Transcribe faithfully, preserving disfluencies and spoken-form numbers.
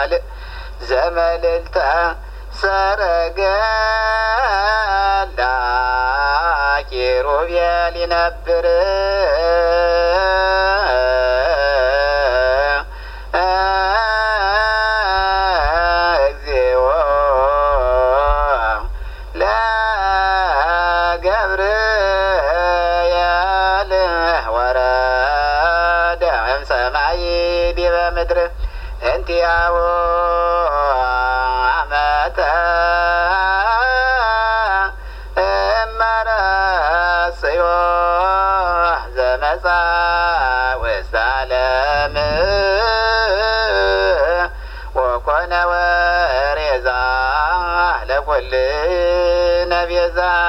ካልእ ዘመልልታ ሰረገላ ኪሩቤል ይነብር እግዚኦ ለገብርኤል ወረደ እምሰማይ ዲበ ምድር እንቲአዎ አመተ እመረስዮ ዘመጻ